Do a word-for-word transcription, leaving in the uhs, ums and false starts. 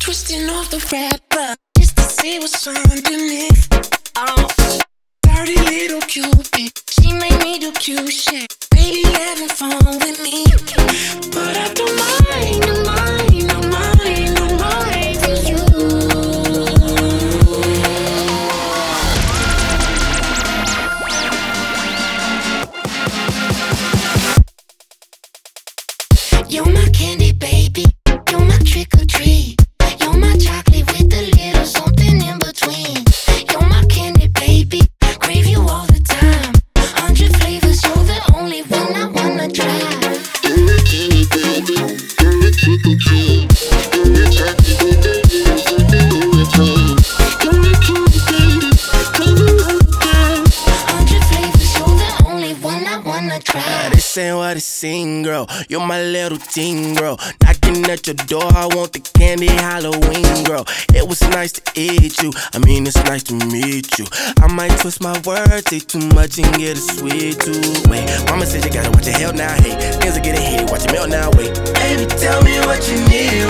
twisting off the wrapper just to see what's underneath. Oh, dirty little Cupid, she made me do cute shit. Baby, having fun with me, but I don't mind, don't mind, don't mind, don't mind for you. You're my candy, baby. You're my trick or treat. You're my chocolate with a little something in between. You're my candy, baby. Crave you all the time. Hundred flavors, you're the only one I wanna try. You're my candy, baby. You're my trick or treat. You're my chocolate with a little something in between. You're my candy, baby. Crave you all the time. Hundred flavors, you're the only one I wanna try. This ain't what it seems, girl. You're my little teen, girl. Knocking at your door, I want the candy Halloween, girl. It was nice to eat you. I mean, it's nice to meet you. I might twist my words, say too much and get a sweet tooth. Wait, mama said you gotta watch your hell now. Hey, things are getting heated, watch your melt now. Wait, baby, tell me what you need